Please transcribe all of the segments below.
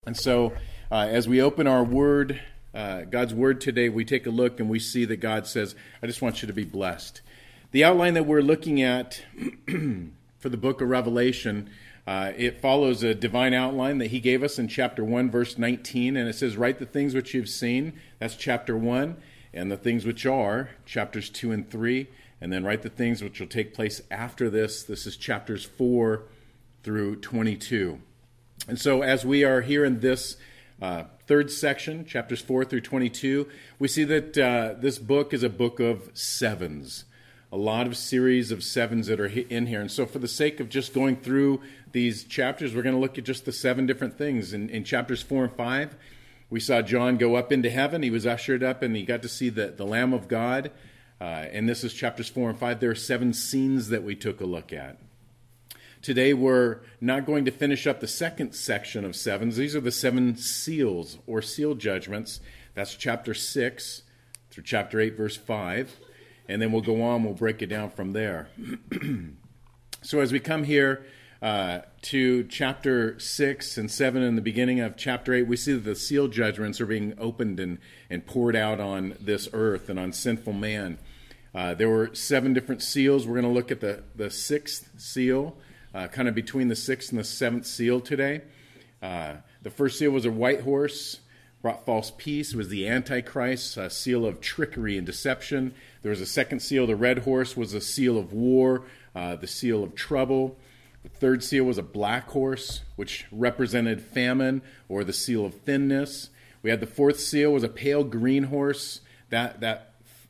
And so, as we open our Word, God's Word today, we take a look and we see that God says, I just want you to be blessed. The outline that we're looking at for the book of Revelation, it follows a divine outline that He gave us in chapter 1, verse 19, and it says, write the things which you've seen, that's chapter 1, and the things which are, chapters 2 and 3, and then write the things which will take place after this. This is chapters 4 through 22. And so as we are here in this third section, chapters 4 through 22, we see that this book is a book of sevens. A lot of series of sevens that are in here. And so for the sake of just going through these chapters, we're going to look at just the seven different things. In chapters 4 and 5, we saw John go up into heaven. He was ushered up and he got to see the Lamb of God. And this is chapters 4 and 5. There are seven scenes that we took a look at. Today we're not going to finish up the second section of sevens. These are the seven seals or seal judgments. That's chapter 6 through chapter 8, verse 5. And then we'll go on, we'll break it down from there. So as we come here to chapter 6 and 7 in the beginning of chapter 8, we see that the seal judgments are being opened and poured out on this earth and on sinful man. There were seven different seals. We're going to look at the sixth seal. Kind of between the sixth and the seventh seal today. The first seal was a white horse, brought false peace. It was the Antichrist, a seal of trickery and deception. There was a second seal. The red horse was a seal of war, the seal of trouble. The third seal was a black horse, which represented famine or the seal of thinness. We had the fourth seal was a pale green horse, that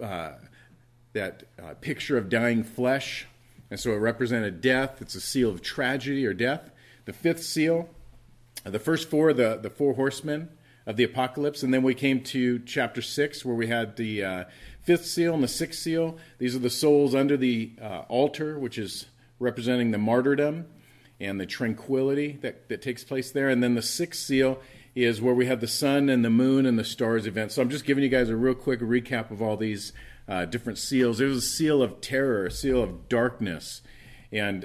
picture of dying flesh. And so it represented death. It's a seal of tragedy or death. The fifth seal, the first four, the four horsemen of the apocalypse. And then we came to chapter 6 where we had the fifth seal and the sixth seal. These are the souls under the altar, which is representing the martyrdom and the tranquility that takes place there. And then the sixth seal is where we have the sun and the moon and the stars event. So I'm just giving you guys a real quick recap of all these different seals. There was a seal of terror, a seal of darkness. And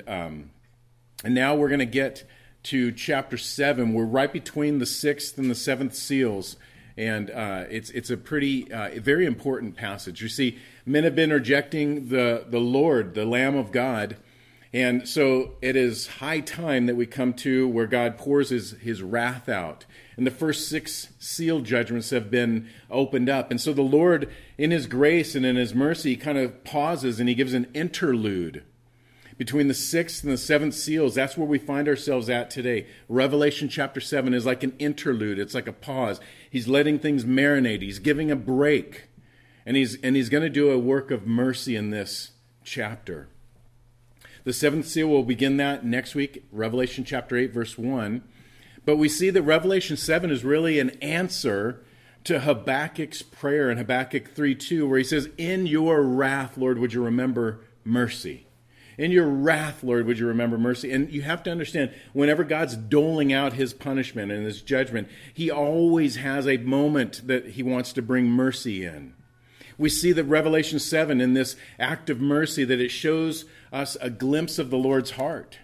now we're going to get to chapter 7. We're right between the sixth and the seventh seals. And it's a pretty, very important passage. You see, men have been rejecting the Lord, the Lamb of God. And so it is high time that we come to where God pours his wrath out. And the first six seal judgments have been opened up. And so the Lord, in His grace and in His mercy, kind of pauses and He gives an interlude between the sixth and the seventh seals. That's where we find ourselves at today. Revelation chapter 7 is like an interlude. It's like a pause. He's letting things marinate. He's giving a break. And He's going to do a work of mercy in this chapter. The seventh seal, will begin that next week, Revelation chapter 8, verse 1. But we see that Revelation 7 is really an answer to Habakkuk's prayer in Habakkuk 3:2, where he says, in your wrath, Lord, would you remember mercy? In your wrath, Lord, would you remember mercy? And you have to understand, whenever God's doling out His punishment and His judgment, He always has a moment that He wants to bring mercy in. We see that Revelation 7, in this act of mercy, that it shows us a glimpse of the Lord's heart.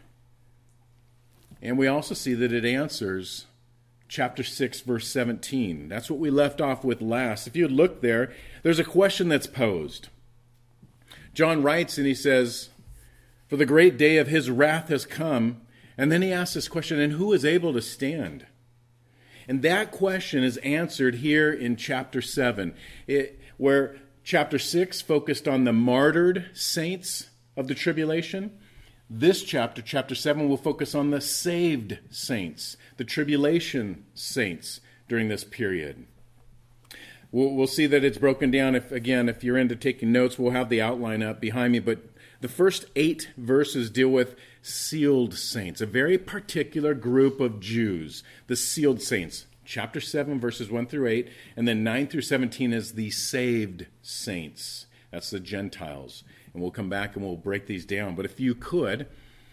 And we also see that it answers chapter 6, verse 17. That's what we left off with last. If you would look there, there's a question that's posed. John writes and he says, for the great day of His wrath has come. And then he asks this question, and who is able to stand? And that question is answered here in chapter 7, where chapter 6 focused on the martyred saints of the tribulation. This chapter, chapter 7, will focus on the saved saints, the tribulation saints during this period. We'll see that it's broken down. If you're into taking notes, we'll have the outline up behind me. But the first 8 verses deal with sealed saints, a very particular group of Jews, the sealed saints. Chapter 7, verses 1 through 8, and then 9 through 17 is the saved saints. That's the Gentiles. And we'll come back and we'll break these down. But if you could,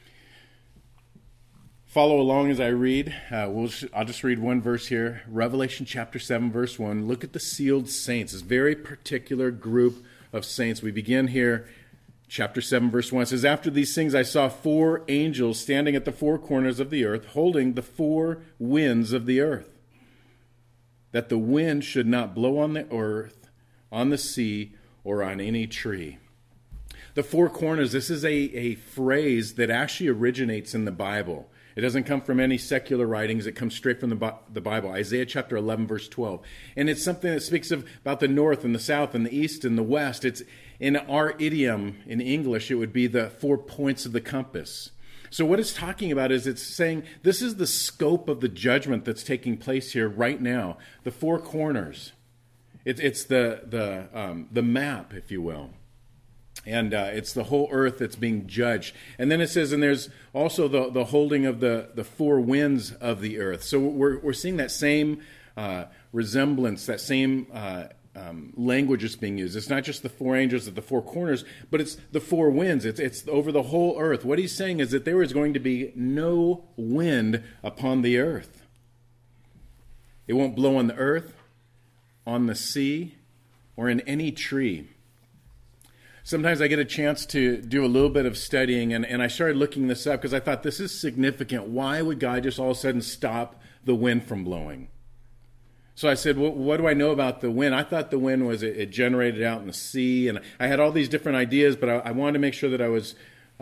follow along as I read. I'll just read one verse here. Revelation chapter 7, verse 1. Look at the sealed saints, this very particular group of saints. We begin here, chapter 7, verse 1. It says, after these things I saw 4 angels standing at the 4 corners of the earth, holding the 4 winds of the earth. that the wind should not blow on the earth, on the sea, or on any tree. The four corners, this is a phrase that actually originates in the Bible. It doesn't come from any secular writings. It comes straight from the Bible, Isaiah chapter 11, verse 12. And it's something that speaks about the north and the south and the east and the west. It's in our idiom in English, it would be the 4 points of the compass. So what it's talking about is it's saying this is the scope of the judgment that's taking place here right now. The four corners. It's the map, if you will. And it's the whole earth that's being judged. And then it says, and there's also the holding of the four winds of the earth. So we're seeing that same resemblance, that same language is being used. It's not just the four angels at the four corners, but it's the four winds. It's over the whole earth. What he's saying is that there is going to be no wind upon the earth. It won't blow on the earth, on the sea, or in any tree. Sometimes I get a chance to do a little bit of studying, and I started looking this up because I thought this is significant. Why would God just all of a sudden stop the wind from blowing? So I said, well, what do I know about the wind? I thought the wind was it generated out in the sea, and I had all these different ideas, but I wanted to make sure that I was,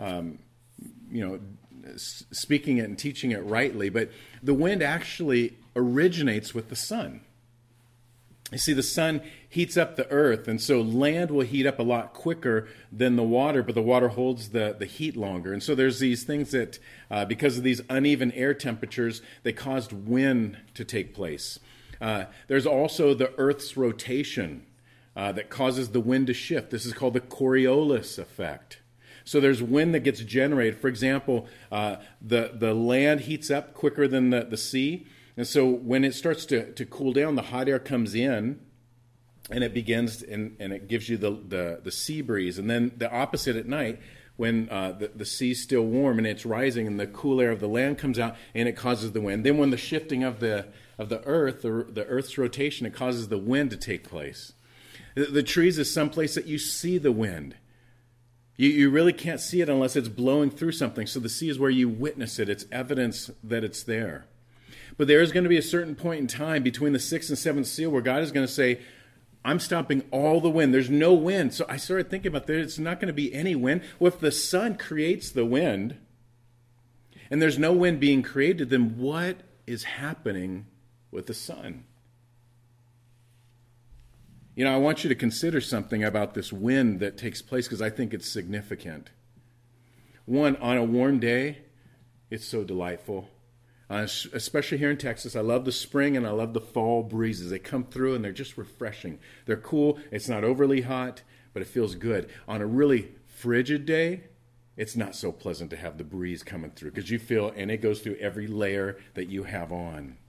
speaking it and teaching it rightly. But the wind actually originates with the sun. You see, the sun heats up the earth, and so land will heat up a lot quicker than the water, but the water holds the heat longer. And so there's these things that, because of these uneven air temperatures, they caused wind to take place. There's also the earth's rotation that causes the wind to shift. This is called the Coriolis effect. So there's wind that gets generated. For example, the land heats up quicker than the sea. And so when it starts to cool down, the hot air comes in, and it begins, and it gives you the sea breeze. And then the opposite at night, when the sea's still warm and it's rising, and the cool air of the land comes out, and it causes the wind. Then when the shifting of the earth, the earth's rotation, it causes the wind to take place. The trees is someplace that you see the wind. You really can't see it unless it's blowing through something. So the sea is where you witness it. It's evidence that it's there. But there is going to be a certain point in time between the sixth and seventh seal where God is going to say, I'm stopping all the wind. There's no wind. So I started thinking about that. It's not going to be any wind. Well, if the sun creates the wind and there's no wind being created, then what is happening with the sun? You know, I want you to consider something about this wind that takes place because I think it's significant. One, on a warm day, it's so delightful. Especially here in Texas, I love the spring and I love the fall breezes. They come through and they're just refreshing. They're cool. It's not overly hot, but it feels good. On a really frigid day, it's not so pleasant to have the breeze coming through because you feel, and it goes through every layer that you have on.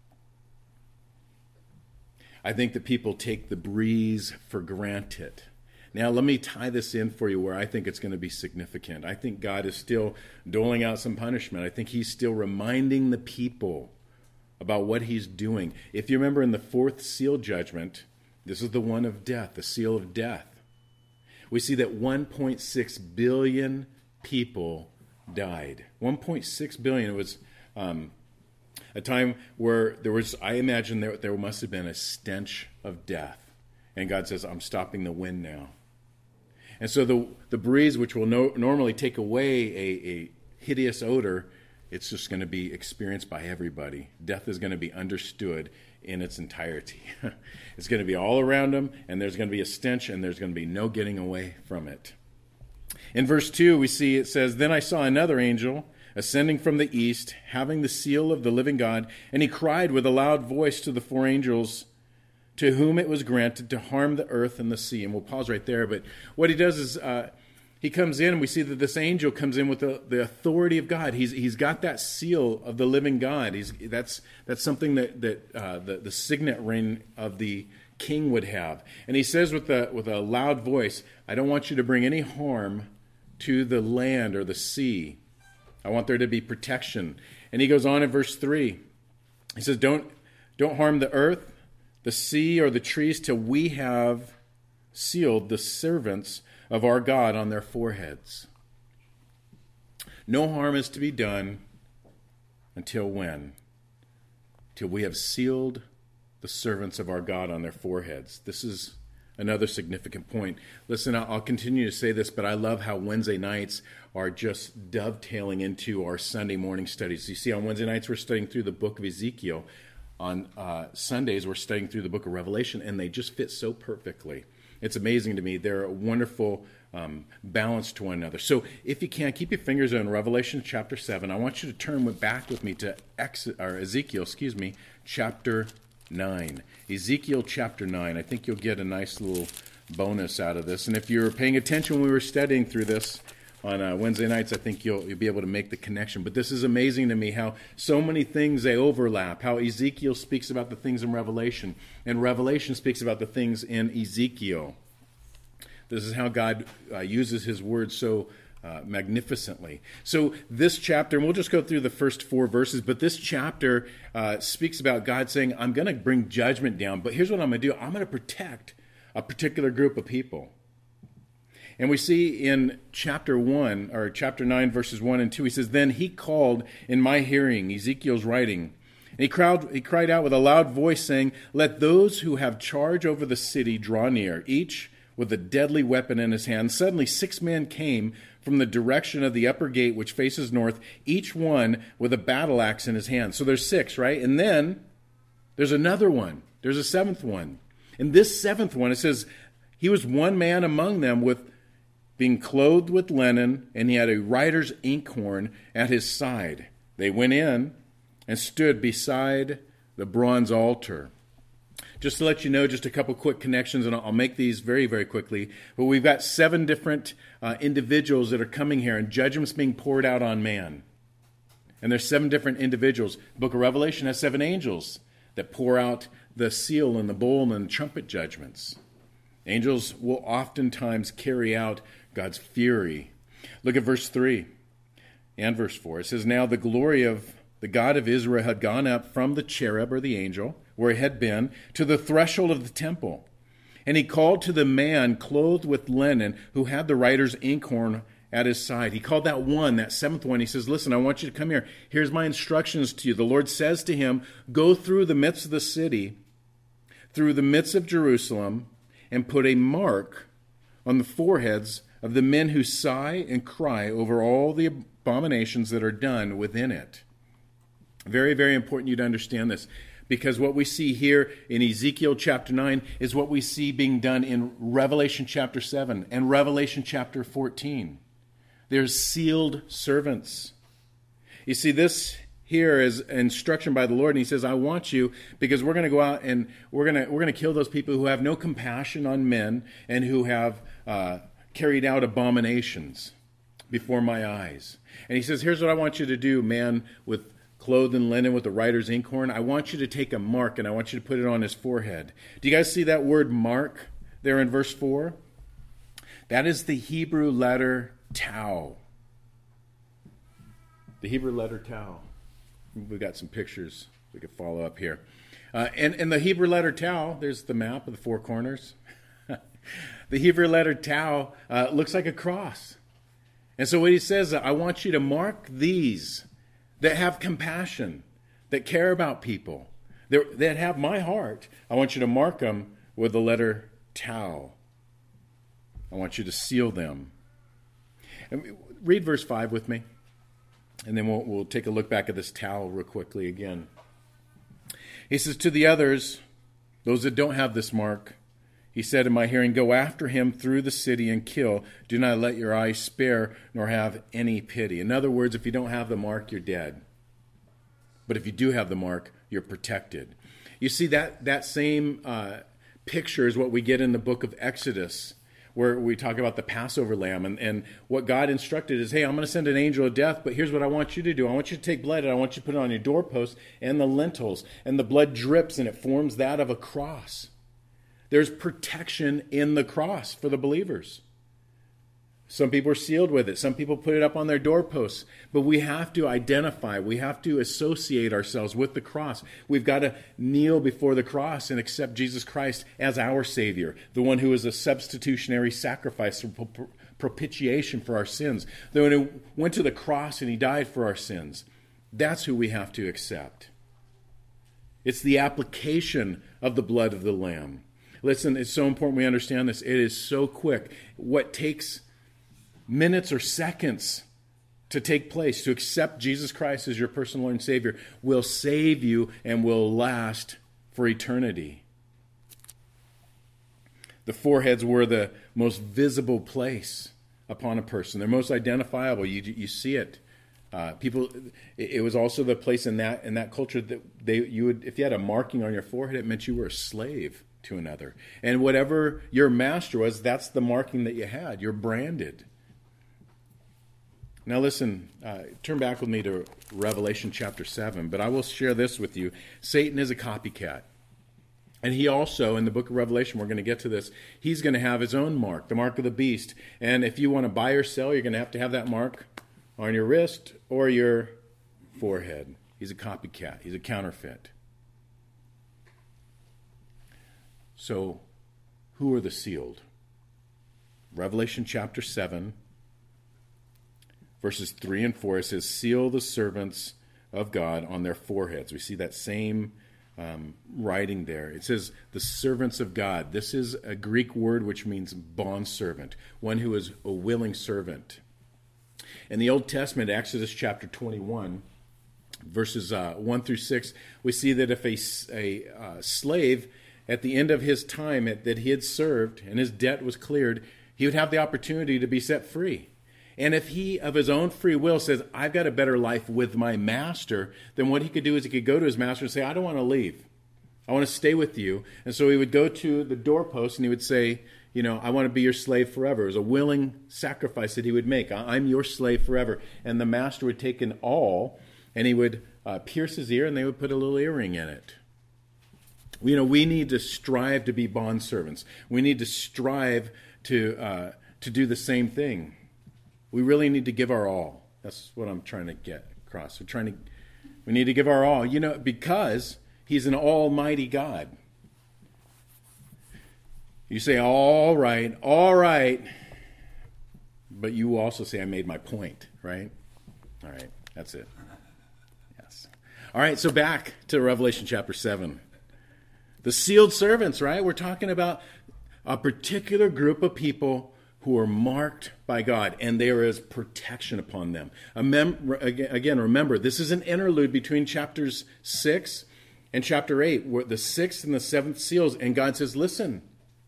I think that people take the breeze for granted. Now, let me tie this in for you where I think it's going to be significant. I think God is still doling out some punishment. I think he's still reminding the people about what he's doing. If you remember in the fourth seal judgment, this is the one of death, the seal of death. We see that 1.6 billion people died. 1.6 billion. It was a time where there was, I imagine there must have been a stench of death. And God says, I'm stopping the wind now. And so the breeze, which will normally take away a hideous odor, it's just going to be experienced by everybody. Death is going to be understood in its entirety. It's going to be all around them, and there's going to be a stench, and there's going to be no getting away from it. In verse 2, we see it says, Then I saw another angel ascending from the east, having the seal of the living God, and he cried with a loud voice to the four angels to whom it was granted to harm the earth and the sea. And we'll pause right there. But what he does is he comes in, and we see that this angel comes in with the authority of God. He's got that seal of the living God. That's something that the signet ring of the king would have. And he says with a loud voice, I don't want you to bring any harm to the land or the sea. I want there to be protection. And he goes on in verse 3. He says, Don't harm the earth, the sea, or the trees till we have sealed the servants of our God on their foreheads. No harm is to be done until when? Till we have sealed the servants of our God on their foreheads. This is another significant point. Listen, I'll continue to say this, but I love how Wednesday nights are just dovetailing into our Sunday morning studies. You see, on Wednesday nights, we're studying through the book of Ezekiel. On Sundays, we're studying through the book of Revelation, and they just fit so perfectly. It's amazing to me. They're a wonderful balance to one another. So if you can, keep your fingers on Revelation chapter 7. I want you to turn back with me to Ezekiel, chapter 9. Ezekiel chapter 9. I think you'll get a nice little bonus out of this. And if you're paying attention when we were studying through this on Wednesday nights, I think you'll be able to make the connection. But this is amazing to me how so many things, they overlap. How Ezekiel speaks about the things in Revelation, and Revelation speaks about the things in Ezekiel. This is how God uses his word so magnificently. So this chapter, and we'll just go through the first 4 verses, but this chapter speaks about God saying, I'm going to bring judgment down, but here's what I'm going to do. I'm going to protect a particular group of people. And we see in chapter 1, or chapter 9, verses 1 and 2, he says, Then he called in my hearing, Ezekiel's writing, and he cried out with a loud voice, saying, Let those who have charge over the city draw near, each with a deadly weapon in his hand. Suddenly 6 men came from the direction of the upper gate, which faces north, each one with a battle axe in his hand. So there's 6, right? And then there's another one. There's a 7th one. And this 7th one, it says, he was one man among them with being clothed with linen, and he had a writer's inkhorn at his side. They went in and stood beside the bronze altar. Just to let you know, just a couple quick connections, and I'll make these very, very quickly. But we've got 7 different individuals that are coming here, and judgment's being poured out on man. And there's 7 different individuals. The book of Revelation has 7 angels that pour out the seal and the bowl and the trumpet judgments. Angels will oftentimes carry out God's fury. Look at verse 3 and verse 4. It says, Now the glory of the God of Israel had gone up from the cherub, or the angel, where he had been, to the threshold of the temple. And he called to the man clothed with linen, who had the writer's inkhorn at his side. He called that 7th one. He says, Listen, I want you to come here. Here's my instructions to you. The Lord says to him, Go through the midst of the city, through the midst of Jerusalem, and put a mark on the foreheads of the men who sigh and cry over all the abominations that are done within it. Very, very important you to understand this, because what we see here in Ezekiel chapter 9 is what we see being done in Revelation chapter 7 and Revelation chapter 14. There's sealed servants. You see, this here is instruction by the Lord, and he says, I want you, because we're going to go out and we're going to kill those people who have no compassion on men and who have carried out abominations before my eyes. And he says, here's what I want you to do, man with clothed in linen with the writer's inkhorn. I want you to take a mark, and I want you to put it on his forehead. Do you guys see that word mark there in verse 4? That is the Hebrew letter tau. The Hebrew letter tau. We've got some pictures we could follow up here. And the Hebrew letter tau, there's the map of the 4 corners. The Hebrew letter tau looks like a cross. And so what he says, I want you to mark these that have compassion, that care about people, that have my heart. I want you to mark them with the letter tau. I want you to seal them. And read verse 5 with me, and then we'll take a look back at this tau real quickly again. He says, To the others, those that don't have this mark, he said in my hearing, Go after him through the city and kill. Do not let your eyes spare, nor have any pity. In other words, if you don't have the mark, you're dead. But if you do have the mark, you're protected. You see, that same picture is what we get in the book of Exodus, where we talk about the Passover lamb. And what God instructed is, hey, I'm going to send an angel of death, but here's what I want you to do. I want you to take blood, and I want you to put it on your doorposts and the lintels. And the blood drips, and it forms that of a cross. There's protection in the cross for the believers. Some people are sealed with it. Some people put it up on their doorposts. But we have to identify. We have to associate ourselves with the cross. We've got to kneel before the cross and accept Jesus Christ as our Savior, the one who is a substitutionary sacrifice for propitiation for our sins. The one who went to the cross and he died for our sins. That's who we have to accept. It's the application of the blood of the Lamb. Listen, it's so important we understand this. It is so quick. What takes minutes or seconds to take place, to accept Jesus Christ as your personal Lord and Savior, will save you and will last for eternity. The foreheads were the most visible place upon a person. They're most identifiable. You see it. People. It was also the place in that culture that you would, if you had a marking on your forehead, it meant you were a slave to another. And whatever your master was, that's the marking that you had. You're branded. Now listen, turn back with me to Revelation chapter 7, but I will share this with you. Satan is a copycat. And he also, in the book of Revelation, we're going to get to this, he's going to have his own mark, the mark of the beast. And if you want to buy or sell, you're going to have that mark on your wrist or your forehead. He's a copycat. He's a counterfeit. So, who are the sealed? Revelation chapter 7, verses 3 and 4, it says, seal the servants of God on their foreheads. We see that same writing there. It says the servants of God. This is a Greek word which means bondservant, one who is a willing servant. In the Old Testament, Exodus chapter 21, verses 1 through 6, we see that if a slave, at the end of his time that he had served and his debt was cleared, he would have the opportunity to be set free. And if he, of his own free will, says, I've got a better life with my master, then what he could do is he could go to his master and say, I don't want to leave. I want to stay with you. And so he would go to the doorpost and he would say, I want to be your slave forever. It was a willing sacrifice that he would make. I'm your slave forever. And the master would take an awl and he would pierce his ear and they would put a little earring in it. We need to strive to be bondservants. We need to strive to do the same thing. We really need to give our all. That's what I'm trying to get across. We need to give our all, because he's an almighty God. You say, all right. But you also say, I made my point, right? All right, that's it. Yes. All right, so back to Revelation chapter 7. The sealed servants, right? We're talking about a particular group of people who are marked by God, and there is protection upon them. Again, remember, this is an interlude between chapters 6 and chapter 8, where the 6th and the 7th seals, and God says, listen,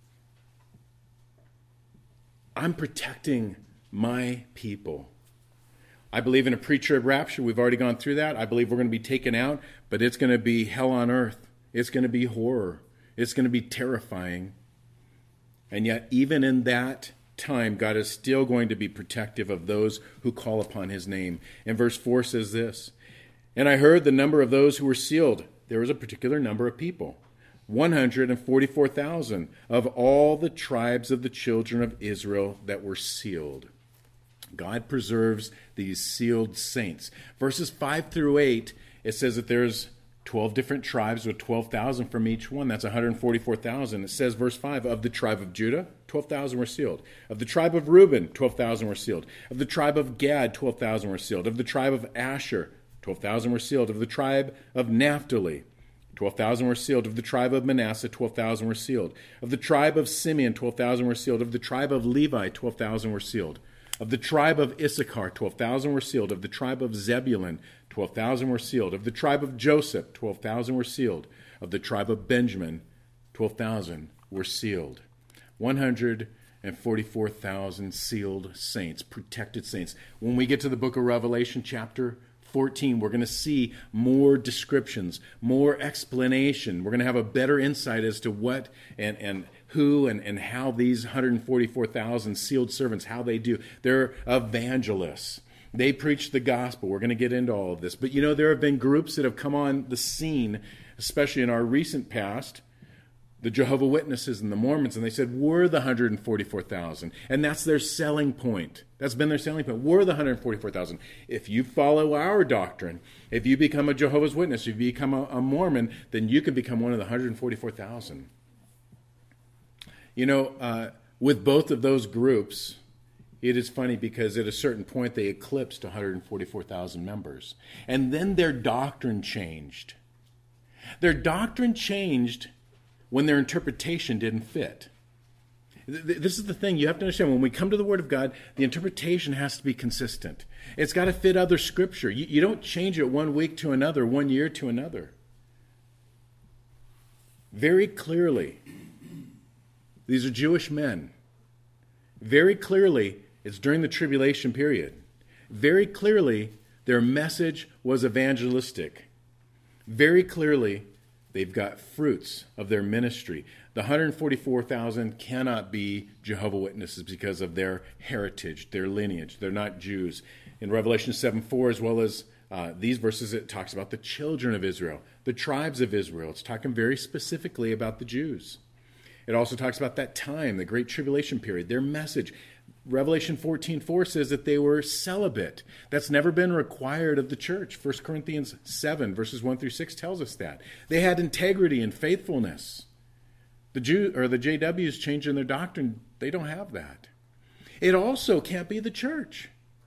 I'm protecting my people. I believe in a pre-trib rapture. We've already gone through that. I believe we're going to be taken out, but it's going to be hell on earth. It's going to be horror. It's going to be terrifying. And yet, even in that time, God is still going to be protective of those who call upon his name. And verse 4 says this, and I heard the number of those who were sealed. There was a particular number of people, 144,000 of all the tribes of the children of Israel that were sealed. God preserves these sealed saints. Verses 5 through 8, it says that there's 12 different tribes with 12,000 from each one. That's 144,000. It says, verse 5, of the tribe of Judah, 12,000 were sealed. Of the tribe of Reuben, 12,000 were sealed. Of the tribe of Gad, 12,000 were sealed. Of the tribe of Asher, 12,000 were sealed. Of the tribe of Naphtali, 12,000 were sealed. Of the tribe of Manasseh, 12,000 were sealed. Of the tribe of Simeon, 12,000 were sealed. Of the tribe of Levi, 12,000 were sealed. Of the tribe of Issachar, 12,000 were sealed. Of the tribe of Zebulun, 12,000 were sealed. Of the tribe of Joseph, 12,000 were sealed. Of the tribe of Benjamin, 12,000 were sealed. 144,000 sealed saints, protected saints. When we get to the book of Revelation, chapter 14, we're going to see more descriptions, more explanation. We're going to have a better insight as to what and who and how these 144,000 sealed servants, how they do. They're evangelists. They preach the gospel. We're going to get into all of this. But there have been groups that have come on the scene, especially in our recent past, the Jehovah's Witnesses and the Mormons, and they said, we're the 144,000. And that's their selling point. That's been their selling point. We're the 144,000. If you follow our doctrine, if you become a Jehovah's Witness, if you become a Mormon, then you can become one of the 144,000. With both of those groups, it is funny because at a certain point they eclipsed 144,000 members. And then their doctrine changed. Their doctrine changed when their interpretation didn't fit. This is the thing you have to understand. When we come to the Word of God, the interpretation has to be consistent. It's got to fit other Scripture. You don't change it 1 week to another, 1 year to another. Very clearly, these are Jewish men. Very clearly, it's during the tribulation period. Very clearly, their message was evangelistic. Very clearly, they've got fruits of their ministry. The 144,000 cannot be Jehovah's Witnesses because of their heritage, their lineage. They're not Jews. In Revelation 7:4, as well as these verses, it talks about the children of Israel, the tribes of Israel. It's talking very specifically about the Jews. It also talks about that time, the Great Tribulation period, their message. Revelation 14:4 says that they were celibate. That's never been required of the church. 1 Corinthians 7, verses 1 through 6 tells us that. They had integrity and faithfulness. The JWs changing their doctrine, they don't have that. It also can't be the church.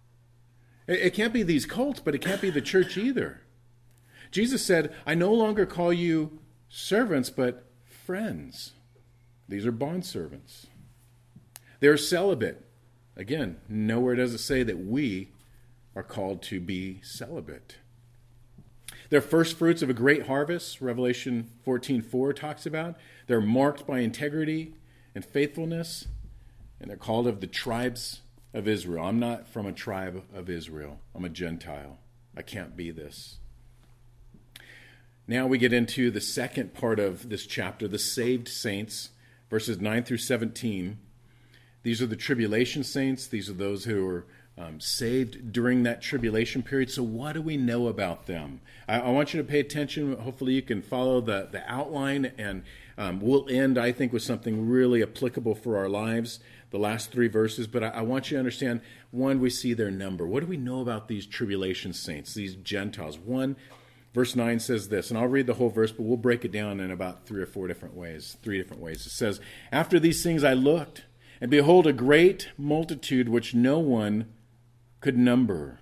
It can't be these cults, but it can't be the church either. Jesus said, I no longer call you servants, but friends. These are bondservants. They're celibate. Again, nowhere does it say that we are called to be celibate. They're first fruits of a great harvest, Revelation 14:4 talks about. They're marked by integrity and faithfulness, and they're called of the tribes of Israel. I'm not from a tribe of Israel. I'm a Gentile. I can't be this. Now we get into the second part of this chapter, the saved saints, verses 9 through 17. These are the tribulation saints. These are those who are saved during that tribulation period. So what do we know about them? I want you to pay attention. Hopefully you can follow the outline, and we'll end, I think, with something really applicable for our lives, the last 3 verses. But I want you to understand, one, we see their number. What do we know about these tribulation saints, these Gentiles? 1, verse 9 says this, and I'll read the whole verse, but we'll break it down in about 3 different ways. It says, after these things I looked, and behold, a great multitude which no one could number,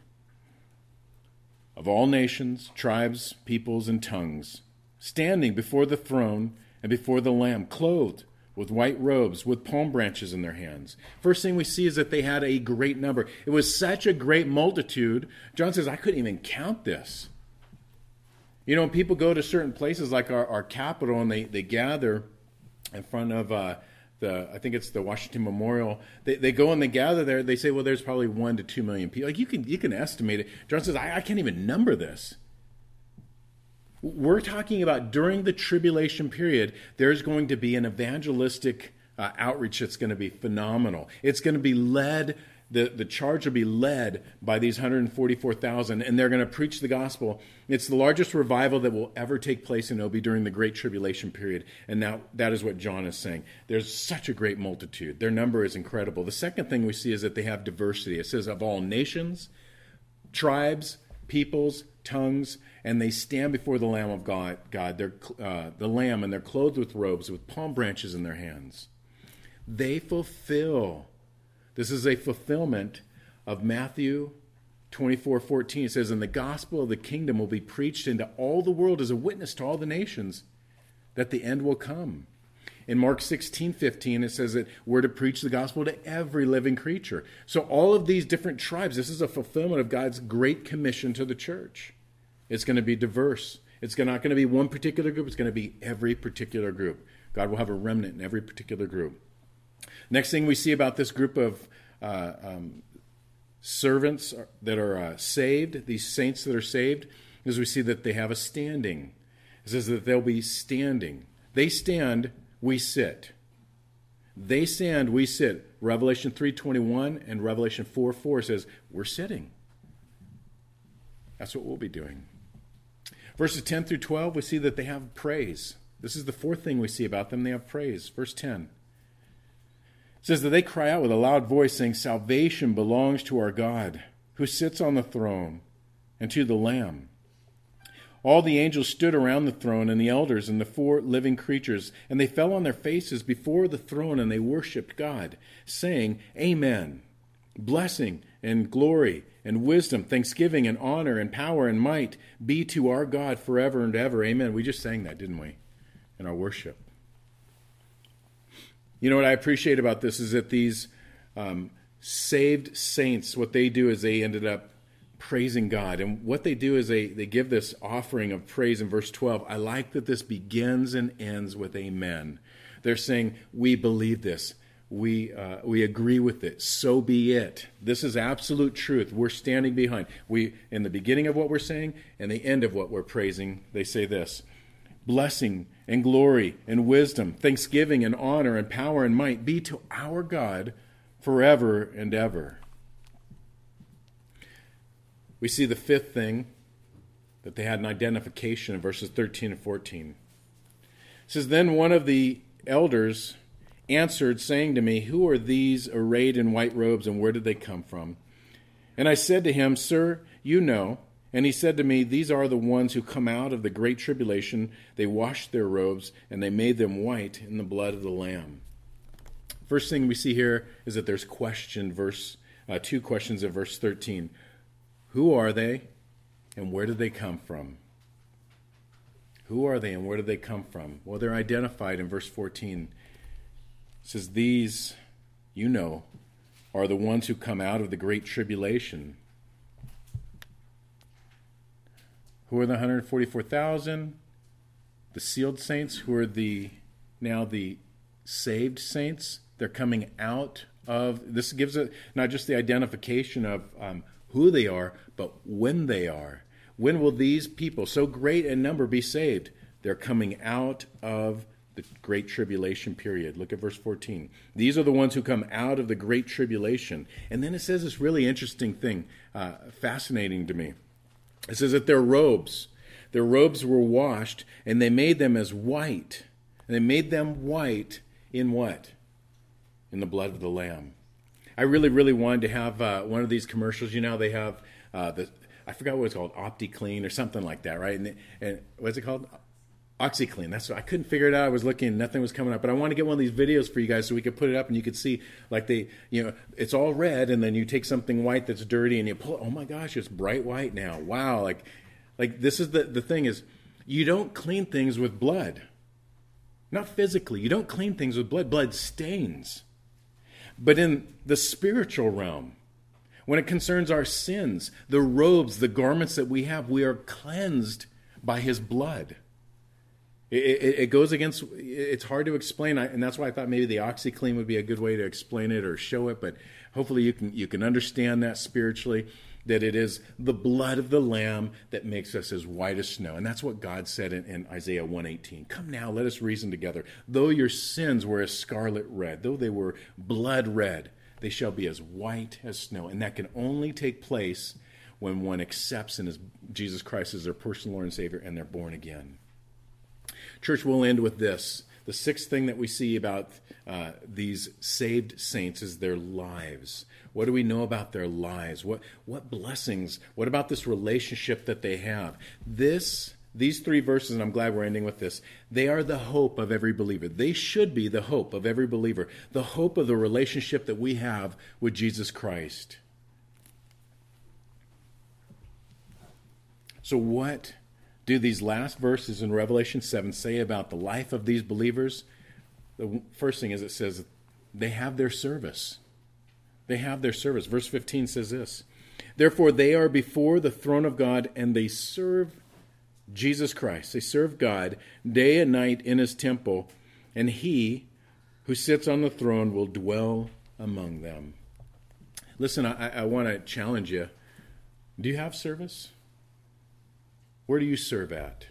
of all nations, tribes, peoples, and tongues, standing before the throne and before the Lamb, clothed with white robes, with palm branches in their hands. First thing we see is that they had a great number. It was such a great multitude. John says, I couldn't even count this. You know, when people go to certain places like our Capitol and they gather in front of I think it's the Washington Memorial, they go and they gather there, they say, well, there's probably 1 to 2 million people. Like you can estimate it. John says, I can't even number this. We're talking about during the tribulation period, there's going to be an evangelistic outreach that's going to be phenomenal. It's going to be led, the charge will be led by these 144,000, and they're going to preach the gospel. It's the largest revival that will ever take place in Obi during the Great Tribulation period, and now that is what John is saying. There's such a great multitude. Their number is incredible. The second thing we see is that they have diversity. It says of all nations, tribes, peoples, tongues, and they stand before the Lamb of God. They're the Lamb, and they're clothed with robes, with palm branches in their hands. They fulfill. This is a fulfillment of Matthew 24:14. It says, and the gospel of the kingdom will be preached into all the world as a witness to all the nations, that the end will come. In Mark 16:15, it says that we're to preach the gospel to every living creature. So all of these different tribes, this is a fulfillment of God's great commission to the church. It's going to be diverse. It's not going to be one particular group. It's going to be every particular group. God will have a remnant in every particular group. Next thing we see about this group of servants that are saved, these saints that are saved, is we see that they have a standing. It says that they'll be standing. They stand, we sit. They stand, we sit. Revelation 3:21 and Revelation 4:4 says we're sitting. That's what we'll be doing. Verses 10 through 12, we see that they have praise. This is the fourth thing we see about them. They have praise. Verse 10. It says that they cry out with a loud voice, saying, salvation belongs to our God, who sits on the throne, and to the Lamb. All the angels stood around the throne, and the elders, and the 4 living creatures, and they fell on their faces before the throne, and they worshipped God, saying, Amen. Blessing and glory and wisdom, thanksgiving and honor and power and might be to our God forever and ever. Amen. We just sang that, didn't we, in our worship? You know what I appreciate about this is that these saved saints, what they do is they ended up praising God. And what they do is they give this offering of praise in verse 12. I like that this begins and ends with amen. They're saying, we believe this. We agree with it. So be it. This is absolute truth. We're standing behind. We, in the beginning of what we're saying and the end of what we're praising, they say this: blessing and glory and wisdom, thanksgiving and honor and power and might be to our God forever and ever. We see the fifth thing, that they had an identification in verses 13 and 14. It says, then one of the elders answered, saying to me, who are these arrayed in white robes, and where did they come from? And I said to him, sir, you know. And he said to me, these are the ones who come out of the great tribulation. They washed their robes, and they made them white in the blood of the Lamb. First thing we see here is that there's two questions in verse 13. Who are they, and where did they come from? Who are they, and where did they come from? Well, they're identified in verse 14. It says, these, you know, are the ones who come out of the great tribulation. Who are the 144,000? The sealed saints, who are now the saved saints. They're coming out of, this gives it not just the identification of who they are, but when they are. When will these people, so great in number, be saved? They're coming out of the great tribulation period. Look at verse 14. These are the ones who come out of the great tribulation. And then it says this really interesting thing, fascinating to me. It says that their robes were washed, and they made them as white. And they made them white in what? In the blood of the Lamb. I really, really wanted to have one of these commercials. You know, they have I forgot what it's called, OptiClean or something like that, right? And what's it called? OxyClean. That's what I couldn't figure it out. I was looking, nothing was coming up. But I want to get one of these videos for you guys so we could put it up and you could see, like it's all red, and then you take something white that's dirty and you pull it. Oh my gosh, it's bright white now. Wow. Like this is the thing is, you don't clean things with blood. Not physically. You don't clean things with blood. Blood stains. But in the spiritual realm, when it concerns our sins, the robes, the garments that we have, we are cleansed by his blood. It goes against, it's hard to explain, and that's why I thought maybe the OxyClean would be a good way to explain it or show it, but hopefully you can understand that spiritually, that it is the blood of the Lamb that makes us as white as snow. And that's what God said in Isaiah 1:18. Come now, let us reason together. Though your sins were as scarlet red, though they were blood red, they shall be as white as snow. And that can only take place when one accepts Jesus Christ as their personal Lord and Savior and they're born again. Church, we'll end with this. The sixth thing that we see about these saved saints is their lives. What do we know about their lives? What blessings? What about this relationship that they have? These three verses, and I'm glad we're ending with this, they are the hope of every believer. They should be the hope of every believer, the hope of the relationship that we have with Jesus Christ. So what do these last verses in Revelation 7 say about the life of these believers? The first thing is it says they have their service. They have their service. Verse 15 says this: therefore they are before the throne of God, and they serve Jesus Christ. They serve God day and night in his temple, and he who sits on the throne will dwell among them. Listen, I want to challenge you. Do you have service? Where do you serve at?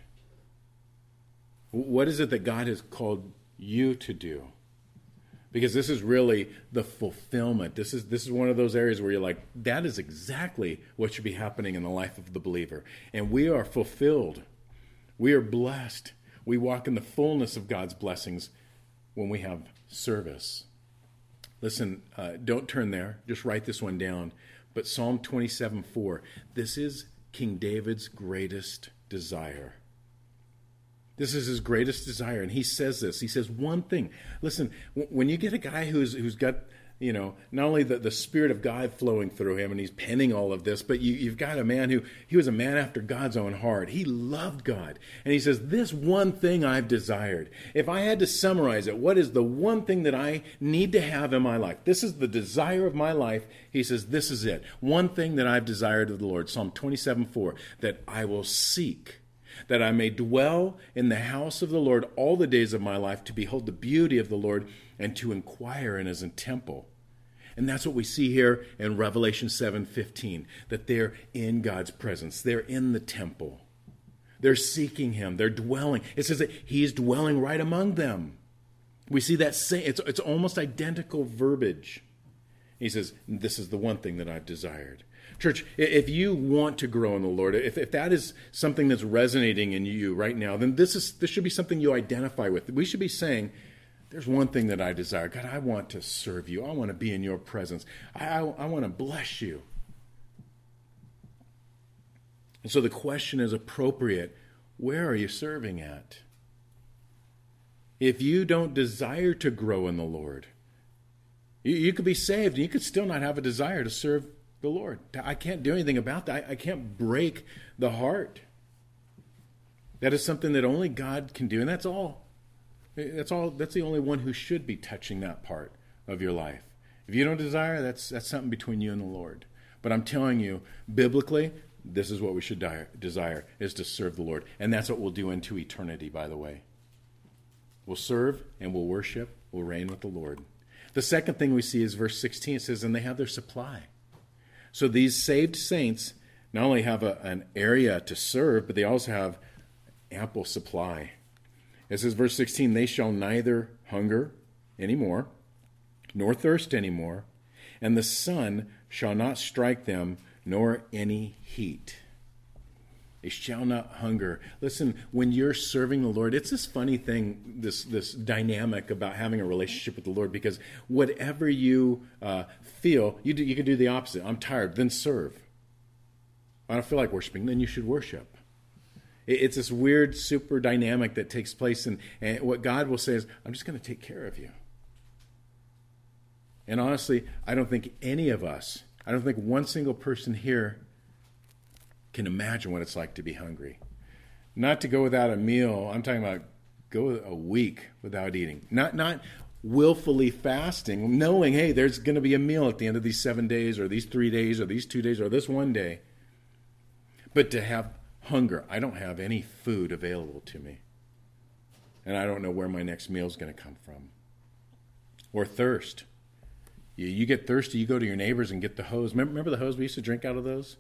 What is it that God has called you to do? Because this is really the fulfillment. This is one of those areas where you're like, that is exactly what should be happening in the life of the believer. And we are fulfilled. We are blessed. We walk in the fullness of God's blessings when we have service. Listen, don't turn there. Just write this one down. But Psalm 27:4, this is King David's greatest desire. This is his greatest desire, and he says this. He says one thing. Listen, when you get a guy who's got not only the Spirit of God flowing through him, and he's penning all of this, but you've got a man he was a man after God's own heart. He loved God. And he says, this one thing I've desired. If I had to summarize it, what is the one thing that I need to have in my life? This is the desire of my life. He says, this is it. One thing that I've desired of the Lord, Psalm 27:4, that I will seek, that I may dwell in the house of the Lord all the days of my life, to behold the beauty of the Lord and to inquire in his temple. And that's what we see here in Revelation 7:15, that they're in God's presence. They're in the temple. They're seeking him. They're dwelling. It says that he's dwelling right among them. We see that same, it's almost identical verbiage. He says, this is the one thing that I've desired. Church, if you want to grow in the Lord, if that is something that's resonating in you right now, then this should be something you identify with. We should be saying, there's one thing that I desire. God, I want to serve you. I want to be in your presence. I want to bless you. And so the question is appropriate. Where are you serving at? If you don't desire to grow in the Lord, you could be saved and you could still not have a desire to serve the Lord. I can't do anything about that. I can't break the heart. That is something that only God can do, and that's all. That's the only one who should be touching that part of your life. If you don't desire, that's something between you and the Lord. But I'm telling you, biblically, this is what we should desire, is to serve the Lord. And that's what we'll do into eternity, by the way. We'll serve and we'll worship. We'll reign with the Lord. The second thing we see is verse 16. It says, and they have their supply. So these saved saints not only have an area to serve, but they also have ample supply. It says, verse 16, they shall neither hunger anymore, nor thirst anymore, and the sun shall not strike them, nor any heat. They shall not hunger. Listen, when you're serving the Lord, it's this funny thing, this dynamic about having a relationship with the Lord, because whatever you feel, you can do the opposite. I'm tired, then serve. I don't feel like worshiping, then you should worship. It's this weird super dynamic that takes place, and what God will say is, I'm just going to take care of you. And honestly, I don't think one single person here can imagine what it's like to be hungry. Not to go without a meal, I'm talking about go a week without eating. Not willfully fasting, knowing, hey, there's going to be a meal at the end of these 7 days, or these 3 days, or these 2 days, or this one day. But to have hunger. I don't have any food available to me. And I don't know where my next meal is going to come from. Or thirst. You get thirsty, you go to your neighbors and get the hose. Remember the hose we used to drink out of those?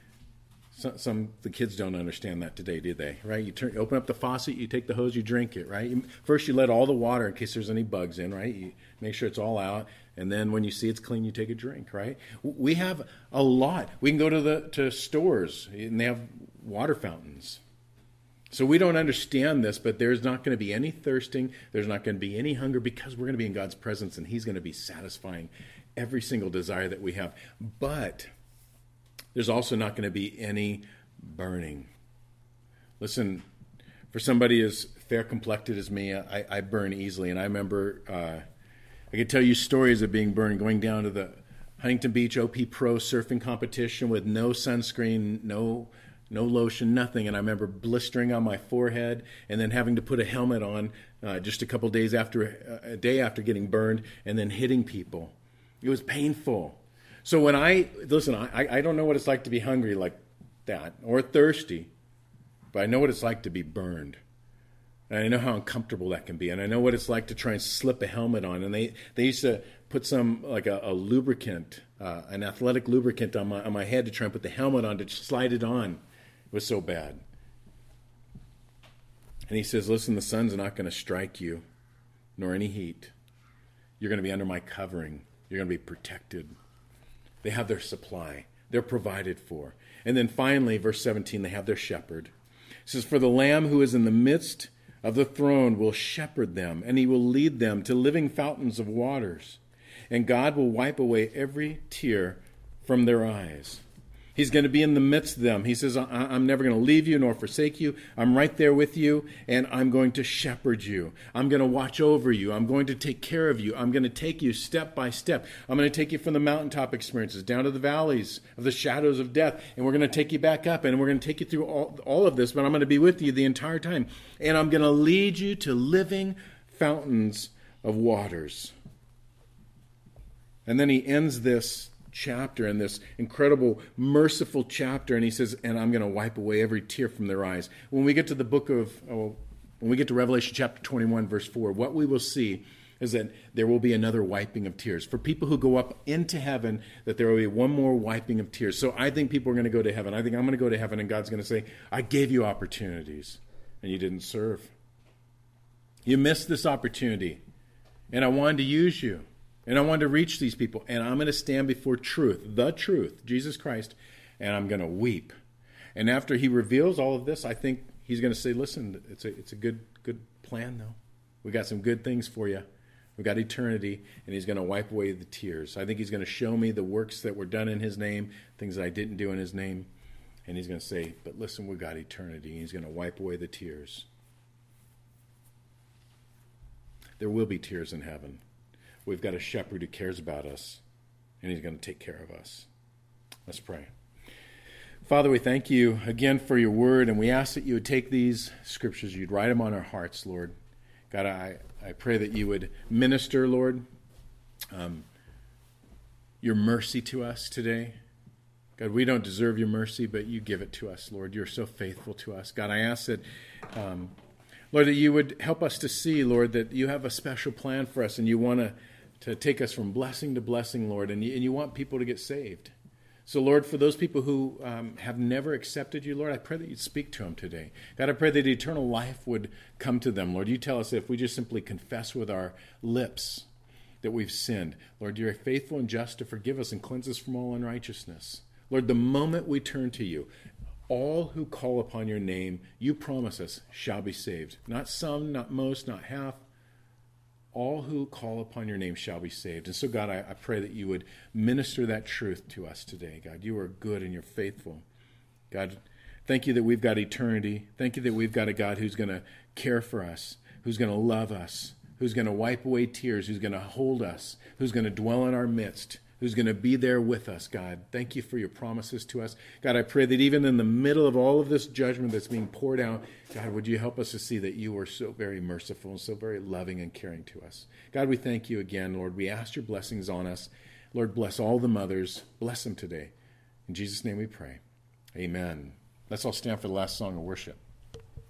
The kids don't understand that today, do they? Right? You open up the faucet, you take the hose, you drink it, right? First you let all the water in case there's any bugs in, right? You make sure it's all out, and then when you see it's clean, you take a drink, right? We have a lot. We can go to stores, and they have water fountains. So we don't understand this, but there's not going to be any thirsting. There's not going to be any hunger, because we're going to be in God's presence, and he's going to be satisfying every single desire that we have. But there's also not going to be any burning. Listen, for somebody as fair-complected as me, I burn easily. And I remember, I could tell you stories of being burned, going down to the Huntington Beach OP Pro surfing competition with no sunscreen, no lotion, nothing. And I remember blistering on my forehead and then having to put a helmet on just a couple days after, a day after getting burned, and then hitting people. It was painful. So when I don't know what it's like to be hungry like that, or thirsty, but I know what it's like to be burned. And I know how uncomfortable that can be. And I know what it's like to try and slip a helmet on. And they used to put some, like a lubricant, an athletic lubricant on my head to try and put the helmet on, to slide it on. It was so bad. And he says, listen, the sun's not going to strike you, nor any heat. You're going to be under my covering. You're going to be protected. They have their supply. They're provided for. And then finally, verse 17, they have their shepherd. It says, for the Lamb who is in the midst of the throne will shepherd them, and he will lead them to living fountains of waters. And God will wipe away every tear from their eyes. He's going to be in the midst of them. He says, I'm never going to leave you nor forsake you. I'm right there with you, and I'm going to shepherd you. I'm going to watch over you. I'm going to take care of you. I'm going to take you step by step. I'm going to take you from the mountaintop experiences down to the valleys of the shadows of death, and we're going to take you back up, and we're going to take you through all of this, but I'm going to be with you the entire time, and I'm going to lead you to living fountains of waters. And then he ends this chapter in this incredible, merciful chapter, and he says, and I'm going to wipe away every tear from their eyes. When we get to when we get to Revelation chapter 21, verse 4, what we will see is that there will be another wiping of tears. For people who go up into heaven, that there will be one more wiping of tears. So I think people are going to go to heaven. I think I'm going to go to heaven, and God's going to say, I gave you opportunities, and you didn't serve. You missed this opportunity, and I wanted to use you. And I wanted to reach these people. And I'm going to stand before truth, the truth, Jesus Christ, and I'm going to weep. And after he reveals all of this, I think he's going to say, listen, it's a good plan, though. We got some good things for you. We got eternity, and he's going to wipe away the tears. I think he's going to show me the works that were done in his name, things that I didn't do in his name. And he's going to say, but listen, we got eternity. And he's going to wipe away the tears. There will be tears in heaven. We've got a shepherd who cares about us, and he's going to take care of us. Let's pray. Father, we thank you again for your word, and we ask that you would take these scriptures, you'd write them on our hearts, Lord. God, I pray that you would minister, Lord, your mercy to us today. God, we don't deserve your mercy, but you give it to us, Lord. You're so faithful to us. God, I ask that Lord, that you would help us to see, Lord, that you have a special plan for us, and you want to take us from blessing to blessing, Lord, and you want people to get saved. So, Lord, for those people who have never accepted you, Lord, I pray that you'd speak to them today. God, I pray that eternal life would come to them. Lord, you tell us that if we just simply confess with our lips that we've sinned, Lord, you're faithful and just to forgive us and cleanse us from all unrighteousness. Lord, the moment we turn to you, all who call upon your name, you promise us, shall be saved. Not some, not most, not half. All who call upon your name shall be saved. And so, God, I pray that you would minister that truth to us today. God, you are good and you're faithful. God, thank you that we've got eternity. Thank you that we've got a God who's going to care for us, who's going to love us, who's going to wipe away tears, who's going to hold us, who's going to dwell in our midst, who's going to be there with us, God. Thank you for your promises to us. God, I pray that even in the middle of all of this judgment that's being poured out, God, would you help us to see that you are so very merciful and so very loving and caring to us. God, we thank you again, Lord. We ask your blessings on us. Lord, bless all the mothers. Bless them today. In Jesus' name we pray. Amen. Let's all stand for the last song of worship.